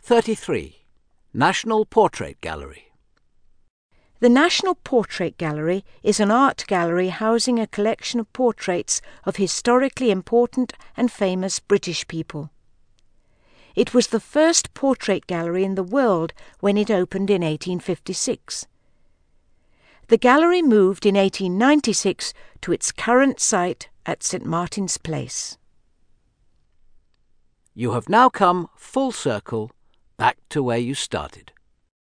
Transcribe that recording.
33. National Portrait Gallery. The National Portrait Gallery is an art gallery housing a collection of portraits of historically important and famous British people. It was the first portrait gallery in the world when it opened in 1856. The gallery moved in 1896 to its current site at St Martin's Place. You have now come full circle back to where you started.